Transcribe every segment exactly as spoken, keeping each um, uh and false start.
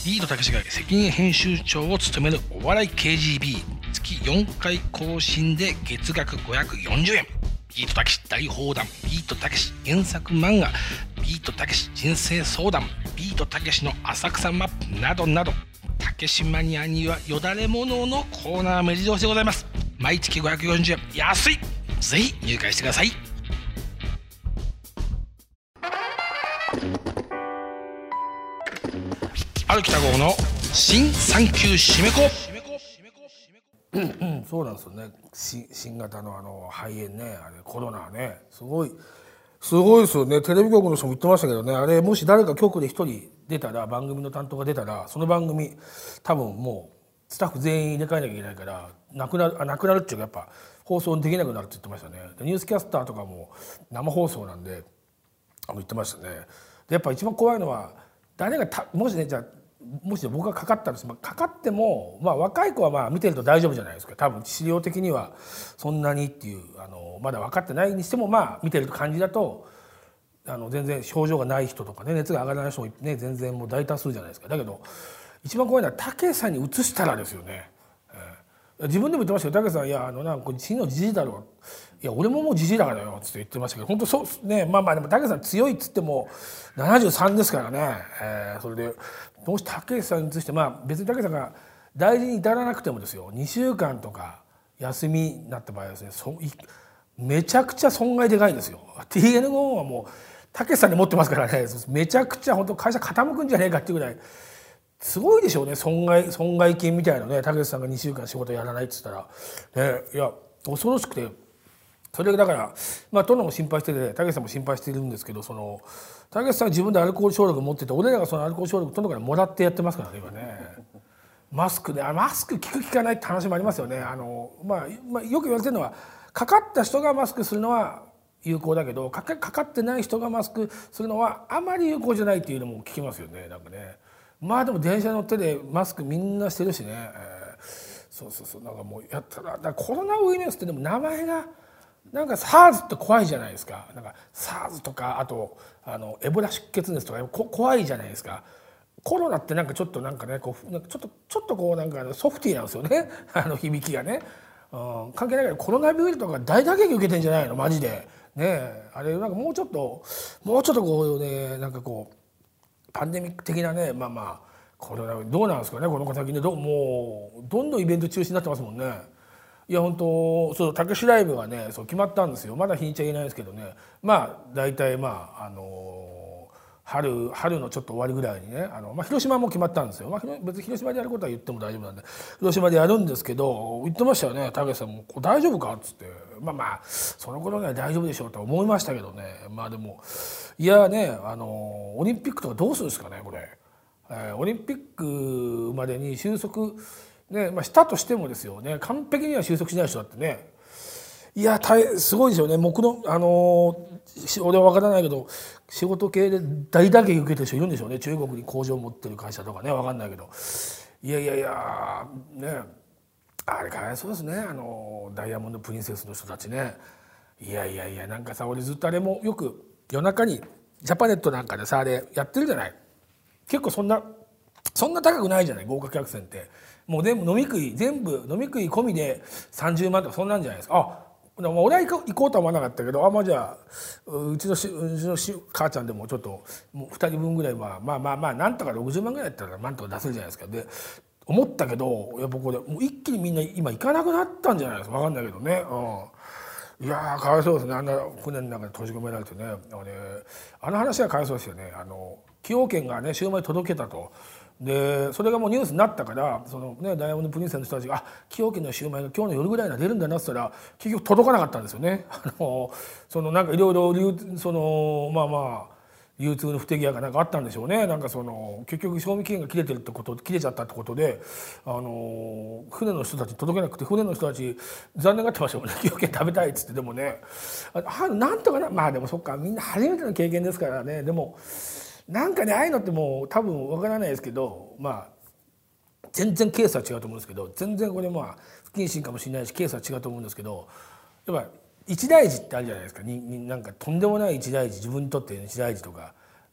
ビートたけしが責任編集長を務めるお笑い ケージービー、月よんかい更新で月額ごひゃくよんじゅうえん。ビートたけし大放談、ビートたけし原作漫画、ビートたけし人生相談、ビートたけしの浅草マップなどなど、たけしマニアにはよだれもののコーナー目白押しでございます。毎月ごひゃくよんじゅうえん、安い。ぜひ入会してください。ある北郷の新産休締め子。うんうん、そうなんですよね。新型のあの肺炎ね、あれコロナね、すごいすごいですよね。テレビ局の人も言ってましたけどね、あれもし誰か局で一人出たら、番組の担当が出たら、その番組多分もうスタッフ全員入れ替えなきゃいけないから、なくなるあなくなるっていうか、やっぱ放送できなくなるって言ってましたね。ニュースキャスターとかも生放送なんで言ってましたね。でやっぱ一番怖いのは、誰がたもしね、じゃあもし僕がかかったんです、まあ、かかっても、まあ、若い子はまあ見てると大丈夫じゃないですか。多分治療的にはそんなにっていうあのまだ分かってないにしても、まあ見てる感じだとあの全然症状がない人とかね、熱が上がらない人もね、全然もう大多数じゃないですか。だけど一番怖いのはたけしさんに移したらですよね。えー、自分でも言ってましたけど、たけしさん「いやあのなんか死のじじいだろう」「いや俺ももうじじいだからよ」って言ってましたけど、本当そうね。まあまあでもたけしさん強いっつってもななじゅうさんですからね。えー、それでもしたけしさんに移して、まあ別にたけしさんが大事に至らなくてもですよ、にしゅうかんとか休みになった場合はですね、そめちゃくちゃ損害でかいんですよ。 ティーエヌゴー はもうたけしさんに持ってますからね、めちゃくちゃ本当会社傾くんじゃねえかっていうぐらいすごいでしょうね。損害損害金みたいなね、たけしさんがにしゅうかん仕事やらないって言ったら、ね、いや恐ろしくて、それだからまあ殿も心配してて、たけしさんも心配しているんですけど、そのたけしさんは自分でアルコール消毒持ってて、俺らがそのアルコール消毒殿からもらってやってますからね今ね。マスクで、あマスク効く効かないって話もありますよね。あの、まあ、まあよく言われてるのは、かかった人がマスクするのは有効だけど、かか、かかってない人がマスクするのはあまり有効じゃないっていうのも聞きますよね。なんかね、まあでも電車乗ってでマスクみんなしてるしね、えー、そうそうそう、なんかもうやったら、だからコロナウイルスってでも名前がなんか SARS って怖いじゃないですか。なんか SARS とか、あとあのエボラ出血熱とかこ怖いじゃないですか。コロナってなんかちょっとなんかね、こうなんかちょっとちょっとこうなんかソフティーなんですよね。あの響きがね、うん、関係ないけどコロナウイルスとか大打撃受けてんじゃないのマジでね。あれなんかもうちょっともうちょっとこうね、なんかこうパンデミック的なね、まあまあこれはどうなんですかね、この先ね。どもうどんどんイベント中止になってますもんね。いや本当そう、たけしライブがねそう決まったんですよ。まだ日にちは言えないですけどね、まあ大体まああの春春のちょっと終わりぐらいにね、あの、まあ、広島も決まったんですよ。まあ、別に広島でやることは言っても大丈夫なんで広島でやるんですけど、言ってましたよね、たけしさんも「大丈夫か?」っつって、まあまあその頃には大丈夫でしょうと思いましたけどね。まあでもいやね、あのオリンピックとかどうするんですかねこれ。えー、オリンピックまでに収束ね、まあ、したとしてもですよね、完璧には収束しない人だってね。いや大すごいですよね。僕のあの俺は分からないけど仕事系で大打撃受けてる人いるんでしょうね。中国に工場を持ってる会社とかね、分かんないけど、いやいやいやね、あれかわいそうですね。あのダイヤモンド・プリンセスの人たちね。いやいやいや、なんかさ、俺ずっとあれもよく夜中にジャパネットなんかでさあれやってるじゃない。結構そんなそんな高くないじゃない、豪華客船って。もう全部飲み食い全部飲み食い込みでさんじゅうまんとかそんなんじゃないですか。あ俺は行こうとは思わなかったけど、あまあじゃあうちのしうちのし母ちゃんでもちょっともうふたりぶんぐらいはまあまあまあなんとかろくじゅうまんぐらいだったらなんとか出せるじゃないですか。で思ったけど、やっぱこれもう一気にみんな今行かなくなったんじゃないですか。分かんないけどね。うん、いやーかわいそうですね。あんな船の中で閉じ込められてね。あのね、あの話はかわいそうですよね。あの崎陽軒がねシューマイ届けたと。でそれがもうニュースになったから、そのねダイヤモンド・プリンセスの人たちが「あ崎陽軒のシューマイが今日の夜ぐらいには出るんだな」って言ったら結局届かなかったんですよね。あのそのなんかいろいろそのまあまあ流通の不手際がなんかあったんでしょうね。なんかその結局賞味期限が切れてるってこと切れちゃったってことで、あの船の人たち届けなくて、船の人たち残念がってましたもんね。崎陽軒食べたいっつって。でもね、あなんとかな、まあでもそっか、みんな初めての経験ですからね。でもなんかね、ああいうのってもう多分わからないですけど、まあ全然ケースは違うと思うんですけど、全然これまあ不謹慎かもしれないしケースは違うと思うんですけど、やっぱ一大事ってあるじゃないですか。にになんかとんでもない一大事、自分にとっての一大事とか、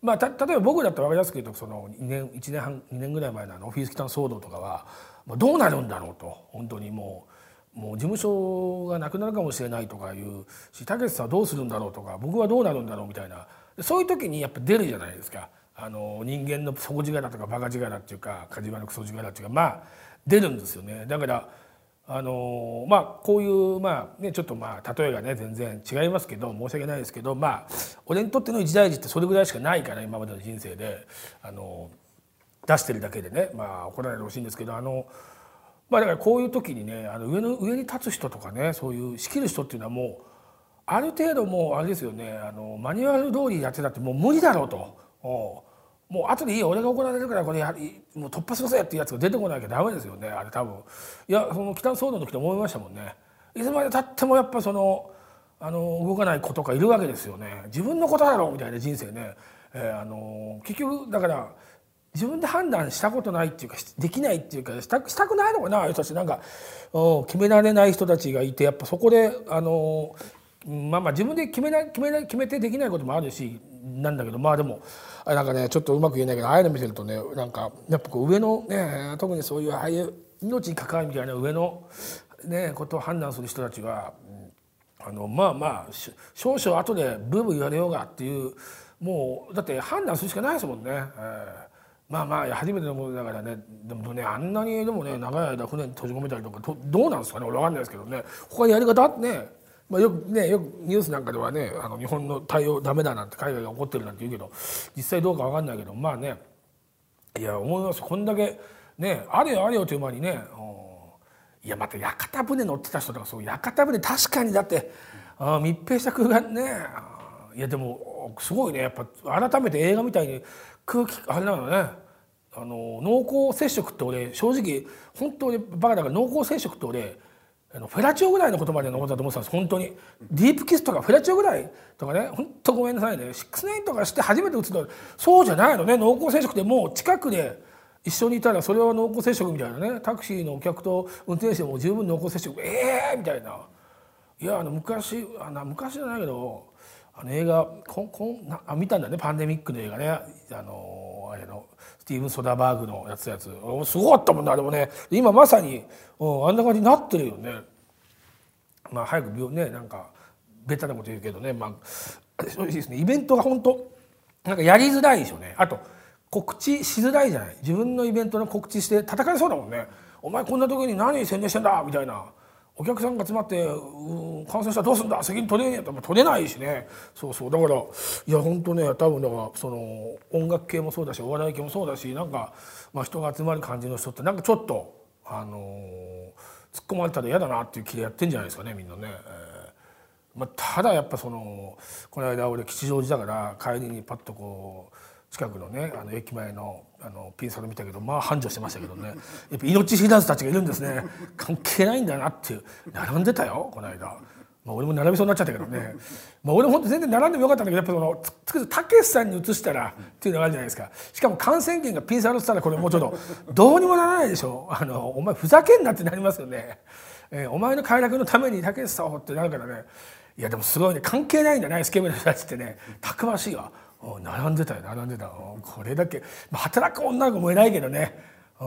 まあ、た例えば僕だったら分かりやすく言うとそのにねんいちねんはんにねんぐらい前のあのオフィスキタン騒動とかは、まあ、どうなるんだろうと本当にもうもう事務所がなくなるかもしれないとかいうしたけしさんはどうするんだろうとか僕はどうなるんだろうみたいなそういう時にやっぱ出るじゃないですか。あの人間の底力とかバカ力っていうか火事場のクソ力っていうかまあ出るんですよね。だからあのまあこういうまあねちょっとまあ例えがね全然違いますけど申し訳ないですけどまあ俺にとっての一大事ってそれぐらいしかないから今までの人生であの出してるだけでねまあ怒らないでほしいんですけどあのまあだからこういう時にねあの上の上に立つ人とかねそういう仕切る人っていうのはもうある程度もうあれですよねあのマニュアル通りやってたってもう無理だろうと。もう後でいいよ俺が怒られるからこれやもう突破するぜっていうやつが出てこなきゃダメですよねあれ多分。いやその北騒動の時と思いましたもんね。いつまでたってもやっぱそのあの動かない子とかいるわけですよね。自分のことだろうみたいな人生ね、えー、あの結局だから自分で判断したことないっていうかできないっていうかしたしたくないのかなああいう人たちなんか決められない人たちがいてやっぱそこであのまあまあ自分で決めない決めない決めてできないこともあるしなんだけどまあでもなんかねちょっとうまく言えないけどああいうの見てるとねなんかやっぱこう上のね特にそういうああいう命に関わるみたいな上のねことを判断する人たちはあのまあまあ少々後でブーブー言われようがっていうもうだって判断するしかないですもんね。えーまあまあ初めてのことだからねでもねあんなにでもね長い間船に閉じ込めたりとかどどうなんですかね俺分かんないですけどね他にやり方あってね、まあ、よくねよくニュースなんかではねあの日本の対応ダメだなんて海外が怒ってるなんて言うけど実際どうか分かんないけどまあねいや思いますこんだけねあれよあれよという間にねいやまた屋形船乗ってた人とかそう屋形船確かにだってあ密閉した空間ねいやでもすごいねやっぱ改めて映画みたいに空気あれなのねあの濃厚接触って俺正直本当にバカだから濃厚接触って俺あのフェラチオぐらいの言葉でのことだと思ってたんです本当にディープキスとかフェラチオぐらいとかね本当ごめんなさいねシックスナインとかして初めて打つのそうじゃないのね濃厚接触でもう近くで一緒にいたらそれは濃厚接触みたいなねタクシーのお客と運転手でも十分濃厚接触ええー、みたいないやあの昔あの昔じゃないけどあの映画こんこんなあ見たんだねパンデミックの映画ねあのあれのスティーブン・ソダバーグのやつやつすごかったもんなでもね今まさに、うん、あんな感じになってるよね。まあ早く病ねなんかベタなこと言うけどねまあそうですねイベントが本当なんかやりづらいでしょうね。あと告知しづらいじゃない自分のイベントの告知して叩かれそうだもんね。お前こんな時に何宣伝してんだみたいな。お客さんが集まってうん感染したらどうすんだ責任取れねえやったら取れないしねそうそうだからいや本当ね多分だからその音楽系もそうだしお笑い系もそうだしなんか、まあ、人が集まる感じの人ってなんかちょっとあの突っ込まれたら嫌だなっていう気でやってんじゃないですかねみんなね。えーまあ、ただやっぱそのこの間俺吉祥寺だから帰りにパッとこう近くのねあの駅前のあのピンサロ見たけどまあ繁盛してましたけどねやっぱ命知らずたちがいるんですね関係ないんだなっていう並んでたよこの間、まあ、俺も並びそうになっちゃったけどね、まあ、俺も本当全然並んでもよかったんだけどやっぱそのつくたけしさんに移したらっていうのがあるじゃないですか。しかも感染源がピンサロって言ったらこれもうちょっとどうにもならないでしょあのお前ふざけんなってなりますよね、えー、お前の快楽のためにたけしさんをってなるからねいやでもすごいね関係ないんだねスケベな人たちってねたくましいわ並んでたよ並んでたこれだけ、まあ、働く女の子もいないけどね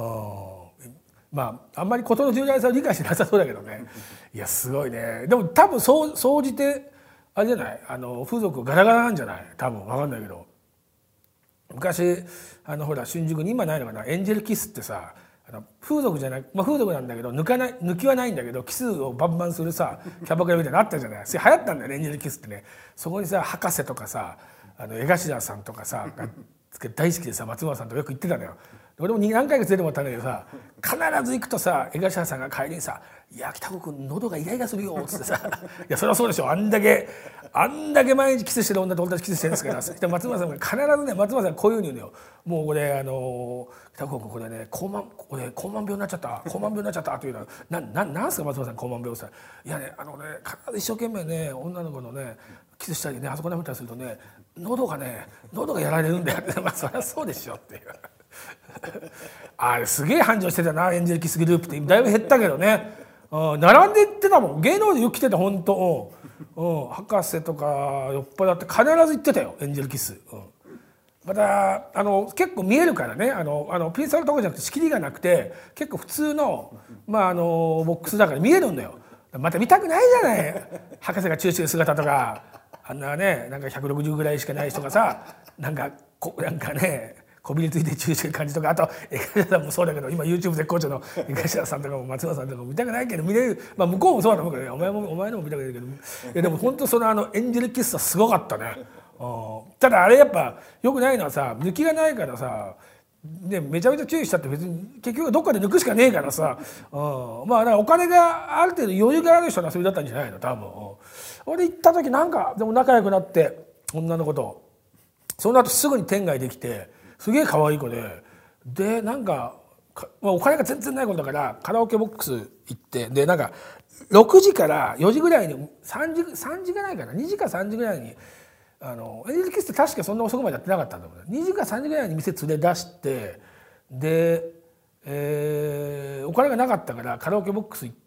まああんまり事の重大さを理解してなさそうだけどねいやすごいねでも多分そう総じてあれじゃないあの風俗ガラガラなんじゃない多分分かんないけど昔あのほら新宿に今ないのかなエンジェルキスってさあの風俗じゃない、まあ、風俗なんだけど抜かない抜きはないんだけどキスをバンバンするさキャバクラみたいなのあったじゃないそれ流行ったんだよねエンジェルキスってねそこにさ博士とかさあの江頭さんとかさ大好きでさ松村さんとよく行ってたのよ。俺も何回か連れてもらったんだけどさ必ず行くとさ江頭さんが帰りにさ「いや北子君喉がイライラするよ」っつってさ「いやそりゃそうでしょあんだけあんだけ毎日キスしてる女と俺たちキスしてるんですから」そして松村さんが必ずね松村さんこういうふうに言うのよ。もう俺あの北子君これね高慢これ高慢病になっちゃった高慢病になっちゃったっていうのはなななんすか松村さん高慢病さいやねあのね必ず一生懸命ね女の子のねキスしたりねあそこ舐めたりするとね喉がね喉がやられるんだよってまあそりゃそうでしょっていうあれすげえ繁盛してたなエンジェルキスグループってだいぶ減ったけどね、うん、並んでってたもん芸能でよく来てた本当、うんうん、博士とか酔っ払って必ず行ってたよエンジェルキス、うん、 またあの結構見えるからね、あのあのピンサロとかじゃなくて仕切りがなくて結構普通の、まあ、あのボックスだから見えるんだよ。また見たくないじゃない、博士がチューしてる姿とか、あんなねなんかひゃくろくじゅうぐらいしかない人がさなんかこなんかねこびりついてチューしてる感じとか、あと江頭さんもそうだけど今 YouTube 絶好調の江頭さんとかも松村さんとかも見たくないけど見れる、まあ向こうもそうだと思うけどね、お前もお前のも見たくないけど、いやでも本当そのあのエンジェルキスはすごかったね。ただあれやっぱよくないのはさ、抜きがないからさ、ね、めちゃめちゃ注意したって別に結局どっかで抜くしかねえからさ、うん、まあだからお金がある程度余裕がある人の遊びだったんじゃないの多分。俺行った時なんかでも仲良くなって女の子と、その後すぐに天外できてすげえ可愛い子で、でなんかまあ、お金が全然ないことだからカラオケボックス行って、でなんかろくじからよじぐらいにさんじさんじぐらいかなにじかさんじぐらいにあのエンジェルキスって確かそんな遅くまでやってなかったんだもんね。にじかさんじぐらいに店連れ出して、で、えー、お金がなかったからカラオケボックス行って、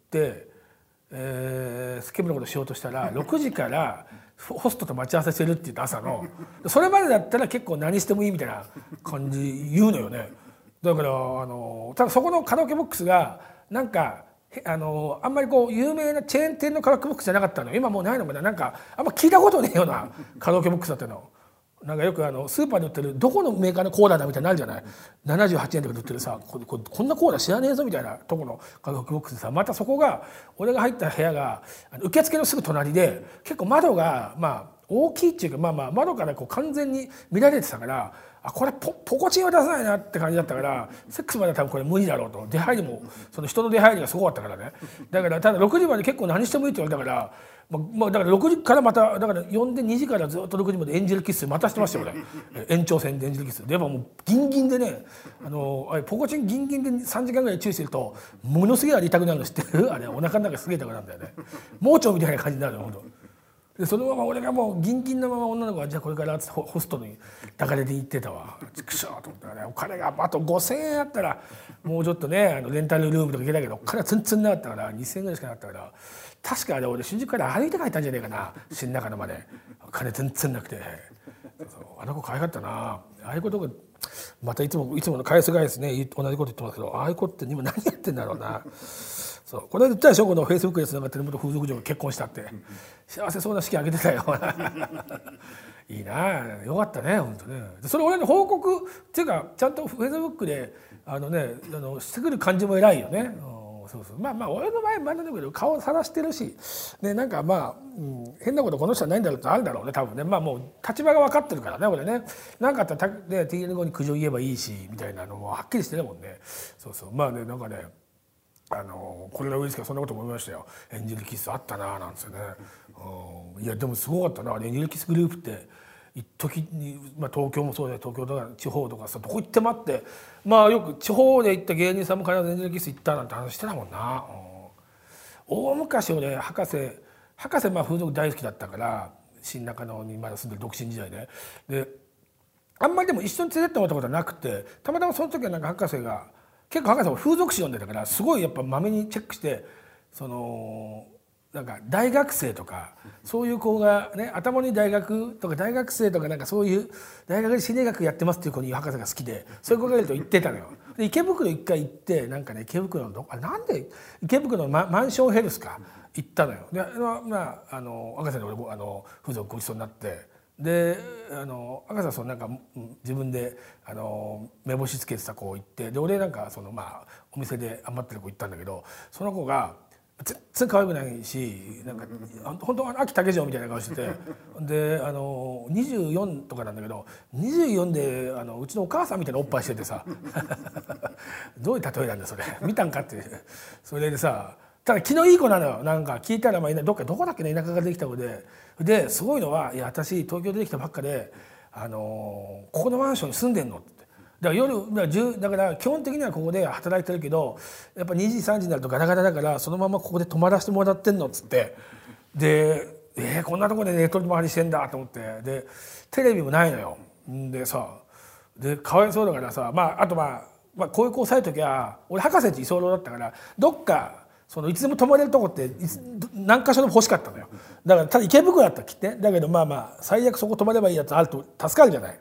えー、スケベなことしようとしたらろくじからホストと待ち合わせしてるって言って朝のそれまでだったら結構何してもいいみたいな感じ言うのよね。だからあのただそこのカラオケボックスがなんかあのあんまりこう有名なチェーン店のカラオケボックスじゃなかったの。今もうないのかな、なんかあんま聞いたことねえようなカラオケボックスだったの。なんかよくあのスーパーで売ってるどこのメーカーのコーラだみたいになるじゃない、ななじゅうはちえんとかで売ってるさ、こ, こ, こんなコーラ知らねえぞみたいなとこのカラオケボックスでさ、またそこが俺が入った部屋が受付のすぐ隣で結構窓がまあ大きいっていうか、まあまあ窓からこう完全に見られてたから、あこれ ポ, ポコチンは出さないなって感じだったから、セックスまでは多分これ無理だろうと。出入りもその人の出入りがすごかったからね。だからただろくじまで結構何してもいいって言われたから、まあ、だからろくじからまただから呼んでにじからずっとろくじまでエンジェルキッスまたしてましたよ俺延長戦でエンジェルキッスで、やっぱもうギンギンでね、あのあれポコチンギンギンでさんじかんぐらい注意してるとものすげえあれ痛くなるの知ってる？あれお腹の中すげえ痛くなるんだよね。盲腸みたいな感じになるのほんと。でそのまま俺がもうギンギンのまま女の子がじゃあこれからホストに抱かれて行ってたわ。ちくしょうと思ったらね、お金があとごせんえんあったらもうちょっとねあのレンタルルームとか行けたけど、お金は全然なかったからにせんえんぐらいしかなかったから、確かあれ俺新宿から歩いて帰ったんじゃねえかな、新中野まで。お金全然なくて、あの子可愛かったな。ああいうことがまたいつもいつもの返す返すね同じこと言ってますけど、ああいう子って今何やってんだろうな。そうこの間言ったでしょ、このフェイスブックでつながってる元風俗嬢が結婚したって。幸せそうな式挙げてたよいいなよかったね本当ね。それ俺の報告っていうかちゃんとフェイスブックであのねあのしてくる感じも偉いよね、うん、そうそう。まあまあ俺の場合まだだけど顔さらしてるし、ね、なんかまあ、うん、変なことこの人はないんだろうってあるんだろうね多分ね。まあもう立場が分かってるからね俺ね。何かあったらね ティーエヌゴー に苦情言えばいいしみたいなのもはっきりしてるもんね。そうそう。まあねなんかねあのこれがウイスキーそんなこと思いましたよ。エンジェルキスあったななんですよね、うん、いやでもすごかったなエンジェルキスグループって一時に、まあ、東京もそうで東京とか地方とかさどこ行ってもあって、まあよく地方で行った芸人さんも必ずエンジェルキス行ったなんて話してたもんな、うん、大昔俺博士博士まあ風俗大好きだったから新中野にまだ住んでる独身時代で、であんまりでも一緒に連れてってもらったことはなくて、たまたまその時はなんか博士が結構博士も風俗誌読んでたからすごいやっぱまめにチェックして、そのなんか大学生とかそういう子がね頭に大学とか大学生とかなんかそういう大学で心理学やってますっていう子に博士が好きで、そういう子がいると言ってたのよ。で池袋一回行ってなんかね池袋のどあなんで池袋の マ, マンションヘルスか行ったのよ。でまああの博士に俺あの風俗ご一緒になって。であの赤さんそのなんか自分であの目星つけてた子行って、で俺なんかそのまあお店で余ってる子行ったんだけど、その子が全然可愛くないしなんか本当秋竹城みたいな顔してて、であのにじゅうよんとかなんだけどにじゅうよんであのうちのお母さんみたいなおっぱいしててさどういう例えなんだそれ見たんかって。それでさただ気のいい子なのよ。なんか聞いたらまあどっかどこだっけね田舎ができた子で、ですごいのはいや私東京出てきたばっかであのここのマンションに住んでんのって。だから夜だからだから基本的にはここで働いてるけどやっぱにじさんじになるとガタガタだからそのままここで泊まらせてもらってんのっつって、でえー、こんなとこで寝取り回りしてんだと思って、でテレビもないのよ。でさでかわいそうだからさ、まああとまあ、まあ、こういう子抑えときゃ俺博士って居候だったからどっかそのいつでも泊まれるとこって何か所でも欲しかったのよ。だからただ池袋だったら来てだけどまあまあ最悪そこ泊まればいいやつあると助かるじゃない。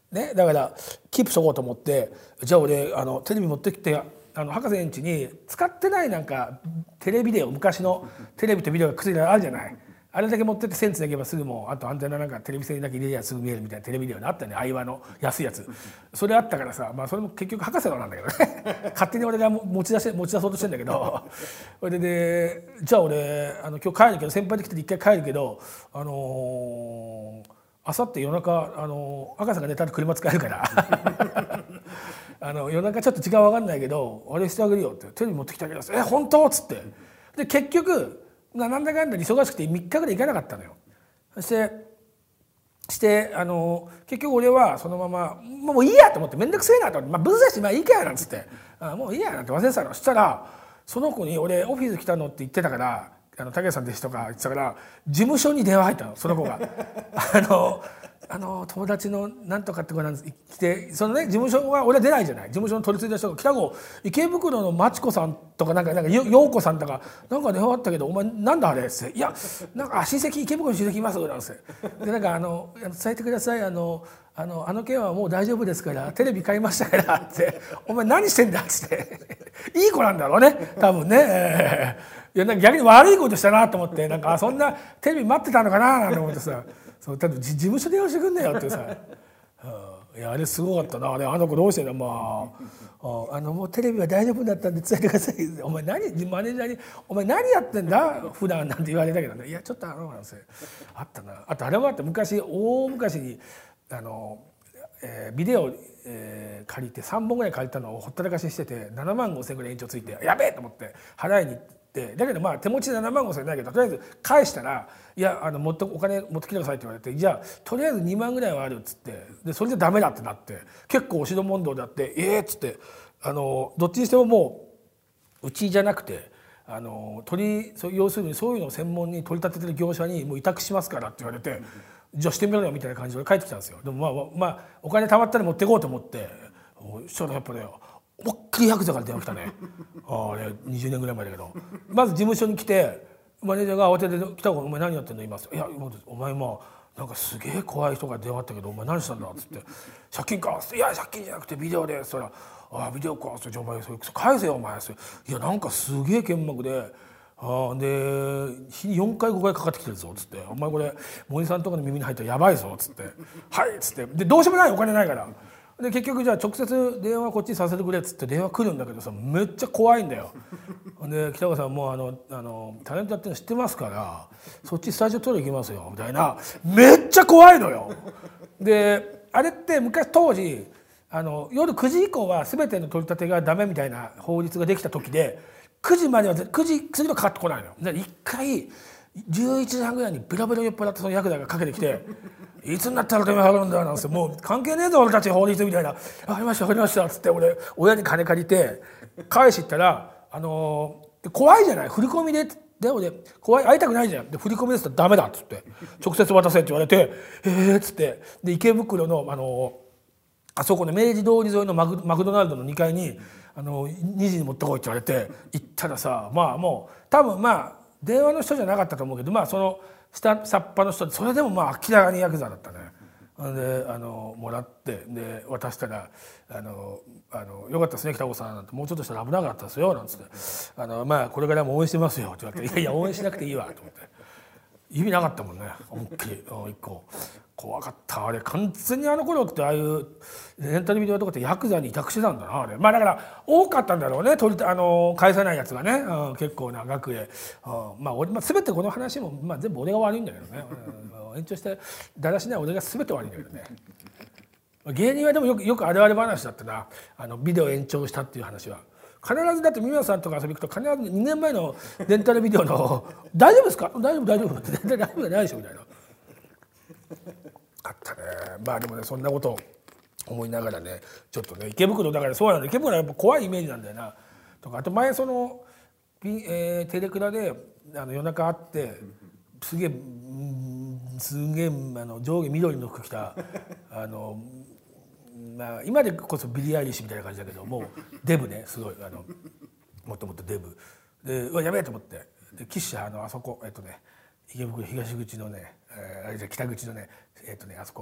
ね、だからキープしとこうと思って、じゃあ俺あのテレビ持ってきて、あの博士ん家に使ってないなんかテレビデオ、昔のテレビとビデオがくっついてあるじゃない。あれだけ持ってって線つなげばすぐ、もうあとアンテナなんかテレビ線だけ入れりゃすぐ見えるみたいなテレビデオがあったね、相場の安いやつ。それあったからさ、まあそれも結局博士のなんだけどね勝手に俺が持ち出し持ち出そうとしてんだけどそれでじゃあ俺あの今日帰るけど、先輩で来て一回帰るけど、あのーあさって夜中、あの赤さんが寝たら車使えるからあの夜中ちょっと時間わかんないけどあれしてあげるよって、テレビ持ってきてあげるよ、え本当っつって、で結局なんだかんだ忙しくてみっかぐらい行かなかったのよ。そしてしてあの結局俺はそのままもういいやと思って、面倒くせえなと思って、まあ、ブスだしまあいいかやなんつってあもういいやなんて忘れてたの。そしたらその子に俺オフィス来たのって言ってたから、あの竹さん弟子とか言ってたから事務所に電話入ったの、その子があのあの友達のなんとかって子なんです来て、そのね事務所は俺は出ないじゃない、事務所の取り次いだ人が来た子、池袋のまちこさんとかなんかなんか陽子さんとかなんか電話あったけどお前なんだあれっつって、いやなんか親戚池袋に親戚いますなんつってでなんかあの伝えてください、あのあのあの件はもう大丈夫ですからテレビ買いましたからってお前何してんだっつっていい子なんだろうね多分ね。いやなんか逆に悪いことしたなと思って、なんかそんなテレビ待ってたのかななんて思ってさ、そう多分事務所電話してくんねよってさ、うん、いやあれすごかったな、あれあの子どうしてんだ、まああのもうテレビは大丈夫だったんで伝えてください、お前何マネージャーにお前何やってんだ普段なんて言われたけどね、いやちょっとあのなんですよあったな。あとあれもあって、昔大昔にあの、えー、ビデオ、えー、借りてさんぼんぐらい借りたのをほったらかしにしててななまんごせんぐらい延長ついてやべえと思って払いに行って。だけどまあ手持ちでななまんごせんないけど、とりあえず返したら「いやあの持ってお金持ってきてください」って言われて、じゃあとりあえずにまんぐらいはあるっつって、でそれでダメだってなって結構押しど問答であって「ええー」っつってあのどっちにしてももううちじゃなくてあの取り要するにそういうのを専門に取り立ててる業者にもう委託しますからって言われて、じゃあしてみろよみたいな感じで帰ってきたんですよ。でもまあまあお金貯まったら持っていこうと思って、そしたらやっぱね思いっきりヤクザから電話来たね。あれにじゅうねんぐらい前だけど、まず事務所に来てマネージャーが慌てて来た子「お前何やってんの今」いやお前もなんかすげえ怖い人が電話あったけどお前何したんだ」っつって「借金か」っつって「いや借金じゃなくてビデオで」そしたら「ああビデオか」っつって「じゃあお前それ返せよお前」っつって「いやなんかすげえ剣幕で。あで日によんかいごかいかかってきてるぞ」っつって「お前これ森さんとかの耳に入ったらやばいぞ」っつって「はい」っつってでどうしようもないお金ないからで結局じゃあ直接電話こっちにさせてくれっつって電話来るんだけどさめっちゃ怖いんだよ。で北川さんもうあのあのタレントやってるの知ってますからそっちスタジオトイレ行きますよみたいなめっちゃ怖いのよ。であれって昔当時あの夜くじ以降は全ての取り立てがダメみたいな法律ができた時でくじまではくじ過ぎとかかってこないのよ。でいっかいじゅういちじはんぐらいにベロベロ酔っ払ってそのヤクザがかけてきて「いつになったら電話払うんだ」なんてもう関係ねえぞ俺たち法律みたいな「分かりました分かりました」っつって俺親に金借りて返し行ったらあのー、怖いじゃない振り込みで。で俺怖い会いたくないじゃんで振り込みですとダメだっつって直接渡せって言われて「ええ」っつってで池袋のあのあそこの明治通り沿いのマクマクドナルドのにかいにあのにじに持ってこいって言われて行ったらさまあもう多分まあ電話の人じゃなかったと思うけどまあその下さっぱの人でそれでもまあ明らかにヤクザだったね。であのもらってで渡したらあのあの「よかったですね北郷さん」なんて「もうちょっとしたら危なかったですよ」なんつって「あのまあこれからも応援してますよ」って言われて「いやいや応援しなくていいわ」と思って意味なかったもんね思いっきり一個怖かったあれ完全にあの頃ってああいうレンタルビデオとかってヤクザに委託してたんだなあれまあだから多かったんだろうね取りあの返さないやつがね、うん、結構な額で、うん、まあ俺、まあ、全てこの話も、まあ、全部俺が悪いんだけどね、うん、延長してだらしない俺が全て悪いんだけどね芸人はでもよくよくあれあれ話だったなあのビデオ延長したっていう話は。必ずだって美輪さんとか遊び行くと必ずにねんまえのレンタルビデオの「大丈夫ですか大丈夫大丈夫」って全然大丈夫じゃないでしょみたいなあったね。まあでもねそんなことを思いながらねちょっとね池袋だからそうなんだ池袋はやっぱ怖いイメージなんだよなとかあと前その、えー、テレクラであの夜中会ってすげえすげえあの上下緑の服着たあのまあ、今でこそビリー・アイリッシュみたいな感じだけどもうデブねすごいあのもっともっとデブでうわやべえと思ってで岸あのあそこえっとね池袋東口のね、えー、あれじゃ北口のねえっとねあそこ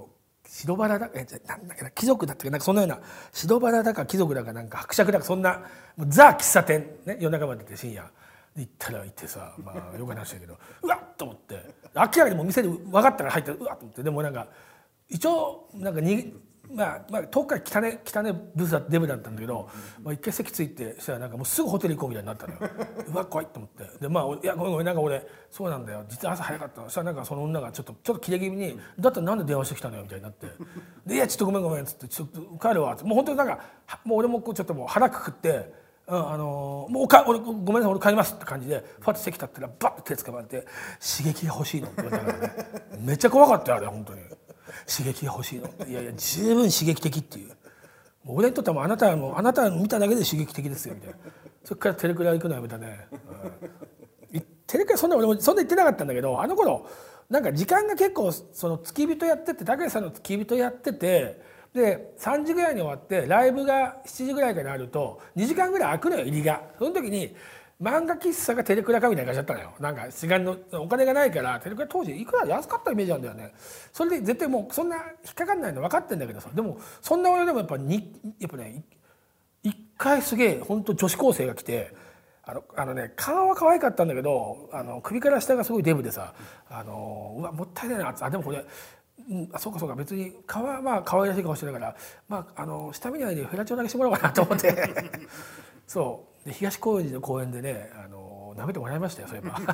白バラだえなんだっけな貴族だったっけなんかそんなような白バラだか貴族だかなんか伯爵だかそんなもうザ喫茶店ね夜中まで行って深夜行ったら行ってさまあよく話したけどうわっと思って明らかにもう店で分かったから入ったらうわっと思ってでもなんか一応なんかにまあまあ遠くから汚ね汚ねブスだデブだったんだけど、まあ、一回席ついてしたらなんかもうすぐホテル行こうみたいになったのようわ怖いと思ってでまあいやごめんごめんなんか俺そうなんだよ実は朝早かったのそしたらなんかその女がちょっとちょっと切れ気味にだったらなんで電話してきたのよみたいになってでいやちょっとごめんごめんっつってちょっと帰るわってもう本当になんかもう俺もこうちょっともう腹くくってうん、あのー、もうおか俺ごめんなさい俺帰りますって感じでファッと席立ったらバッと手つかまれて刺激が欲しいのって言われたからねめっちゃ怖かったよあれ本当に刺激が欲しいのいやいや十分刺激的っていうもう俺にとってはもうあなたはもうあなたを見ただけで刺激的ですよみたいなそっからテレクラ行くのやめたね、うん、テレクラそんな俺もそんな言ってなかったんだけどあの頃なんか時間が結構その付き人やってて武井さんの付き人やっててでさんじぐらいに終わってライブがしちじぐらいからあるとにじかんぐらい空くのよ入りがその時に漫画喫茶がテレクラかみたいな感じだったのよなんか時間のお金がないからテレクラ当時いくら安かったイメージなんだよねそれで絶対もうそんな引っかかんないの分かってんだけどさでもそんな俺でもやっぱにやっぱね一回すげえ本当女子高生が来てあのあのね顔は可愛かったんだけどあの首から下がすごいデブでさあのうわもったいないなあでもこれうん、あそうかそうか別に顔はまあ可愛らしい顔してるから、まあ、あの下見ないでフェラチオだけしてもらおうかなと思ってそうで東高円寺の公園でねあの舐めてもらいましたよそういえば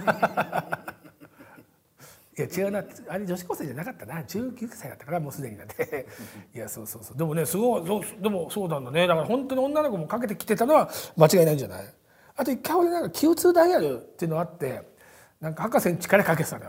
いや違うなあれ女子高生じゃなかったなじゅうきゅうさいだったからもうすでになっていやそうそうそうでもねすごいそうでもそうなんだねだから本当に女の子もかけてきてたのは間違いないんじゃないあと一回俺なんか キューツー ダイヤルっていうのがあってなんか博士に力かけてたのよ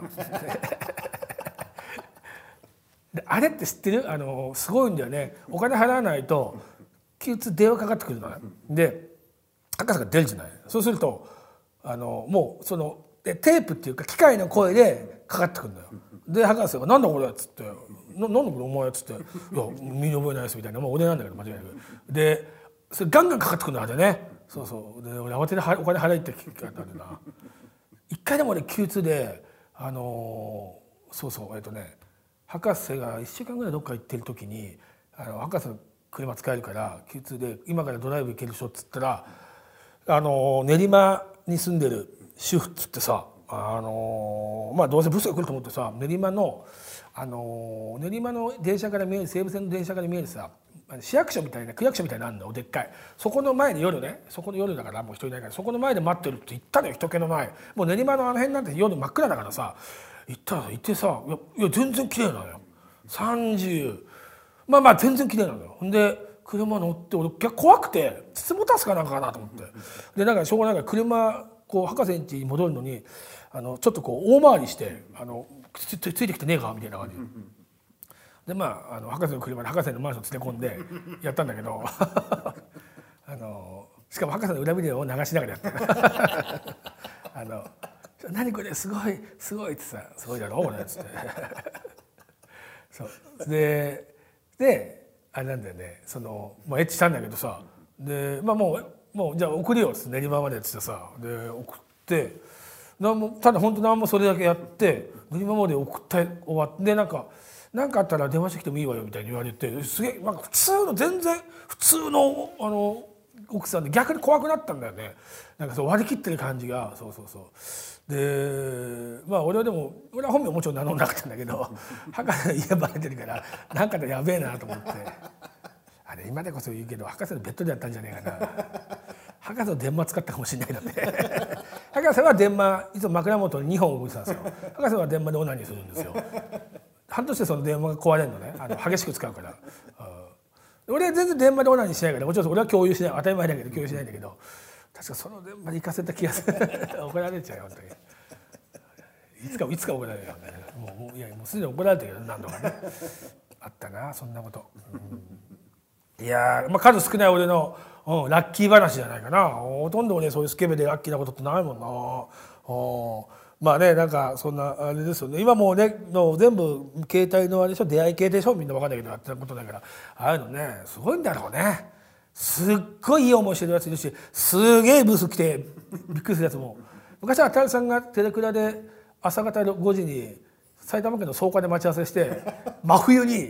であれって知ってるあのすごいんだよねお金払わないとキューツー電話かかってくるのねで博士が出るじゃないそうするとあのもうそのテープっていうか機械の声でかかってくるのよで博士が「なんだこれ」っつって「ななんだこれお前」っつって「いや身に覚えないです」みたいなもう俺なんだけど間違いなくでそれガンガンかかってくるのあれねそうそうで俺慌ててお金払いって聞いたんだな一回でも俺 キューツー であのそうそうえっとね博士がいっしゅうかんぐらいどっか行ってる時にあの博士の車使えるから キューツー で今からドライブ行けるでしょっつったらあの練馬に住んでる主婦っつってさあのまあどうせブスが来ると思ってさ練馬のあの練馬の電車から見える西武線の電車から見えるさ市役所みたいな区役所みたいなのあるんだよでっかいそこの前で夜ねそこの夜だからもう人いないからそこの前で待ってるって言ったのよ人気のないもう練馬のあの辺なんて夜真っ暗だからさ行ったら行ってさいやいや全然綺麗なのよさんじゅうまあまあ全然綺麗なのよほんで車乗って俺怖くてつつもたすかなんかかなと思ってでなんかしょうがないから車こう博士ん家に戻るのにあのちょっとこう大回りしてあの つ, つ, ついてきてねえかみたいな感じでまああの博士の車で博士のマンション連れ込んでやったんだけどあのしかも博士の裏ビデオを流しながらやってあの何これすごいすごいってさすごいだろこれっつってそうでであれなんだよねその、まあ、エッチしたんだけどさで、まあ、もうもうじゃあ送るよっつって練馬までっつってさで送ってなんもただ本当何もそれだけやって練馬まで送って終わってでなんか何かあったら電話してきてもいいわよみたいに言われてすげえなんか普通の全然普通のあの奥さんで逆に怖くなったんだよねなんかそう割り切ってる感じがそうそうそうでまあ俺はでも俺は本名もちろん名乗らなかったんだけど博士の家バレてるから何かでやべえなと思ってあれ今でこそ言うけど博士のベッドでやったんじゃねえかな博士の電話使ったかもしれないので博士は電話いつも枕元ににほん置いてたんですよ博士は電話でオナニーするんですよ半年でその電話が壊れるのねあの激しく使うから。俺は全然電話でオナニーしないからもちろん俺は共有しない当たり前だけど共有しないんだけど確かその電話で行かせた気がする怒られちゃうよ本当にいつかいつか怒られるよねもうもういやもうすでに怒られてるよ何度かねあったなそんなこと、うん、いやまあ数少ない俺の、うん、ラッキー話じゃないかなほとんど俺そういうスケベでラッキーなことってないもんな、うんまあねなんかそんなあれですよね今もうねの全部携帯のあれでしょ出会い系でしょみんな分かんないけどやってたことだからああいうのねすごいんだろうねすっごいいい思いしてるやついるしすげえブス来てびっくりするやつも昔は渡さんがテレクラで朝方ごじに埼玉県の草加で待ち合わせして真冬に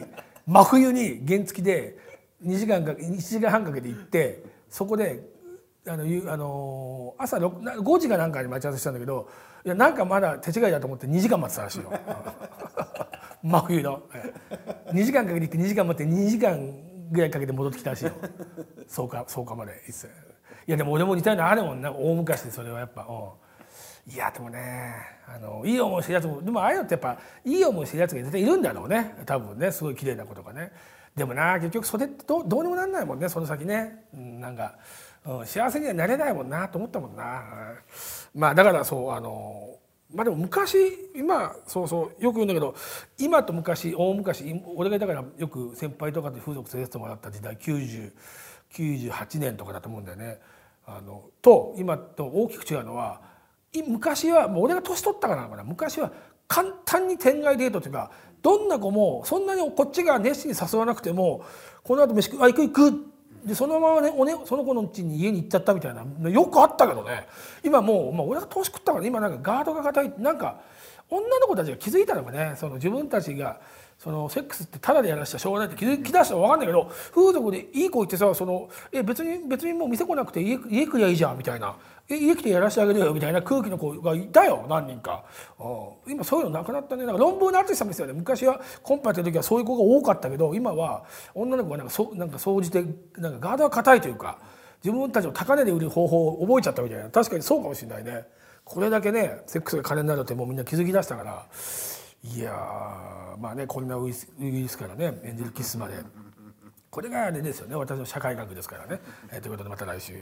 真冬に原付でにじかんかいちじかんはんかけて行ってそこであのあの朝ごじかなんかに待ち合わせしたんだけどいやなんかまだ手違いだと思ってにじかん待ってたらしいよ真冬のにじかんかけて行ってにじかん待ってにじかんぐらいかけて戻ってきたらしいよ草加草加まで行って。いやでも俺も似たようなあるもんな大昔でそれはやっぱ、うん、いやでもねあのいい思いしてるやつもでもああいうのってやっぱいい思いしてるやつが絶対いるんだろうね多分ねすごい綺麗な子とかね。でもな結局それってどうどうにもなんないもんねその先ね、うん、なんか、うん、幸せにはなれないもんなと思ったもんな。まあだからそうあのまあでも昔今そうそうよく言うんだけど今と昔大昔俺がだからよく先輩とかで風俗連れてってもらった時代きゅうじゅう、きゅうじゅうはちねんとかだと思うんだよね。あのと今と大きく違うのは昔はもう俺が年取ったからなのかな昔は簡単に天外デートというかどんな子もそんなにこっちが熱心に誘わなくてもこの後飯食うあ行く行くでそのままねおねその子の家に家に行っちゃったみたいなよくあったけどね今もう、まあ、俺が年食ったから今なんかガードが固いなんか女の子たちが気づいたのがねその自分たちがそのセックスってタダでやらせたらしょうがないって気づき出したら分かんないけど風俗でいい子言ってさそのえ別に別にもう店来なくて家家来りゃいいじゃんみたいなえ家来てやらせてあげるよみたいな空気の子がいたよ何人か。今そういうのなくなったね。なんか論文の淳さんですよね昔はコンパやってる時はそういう子が多かったけど今は女の子がなんかそなんか総じてなんかガードが固いというか自分たちの高値で売る方法を覚えちゃったみたいな確かにそうかもしれないね。これだけねセックスが金になるってもうみんな気づき出したからいやまあねコロナウイルスウイルスからねエンジェルキスまでこれがあれですよね私の社会学ですからね、えー、ということでまた来週。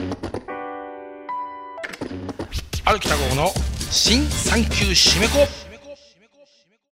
歩きた号の新産休締め子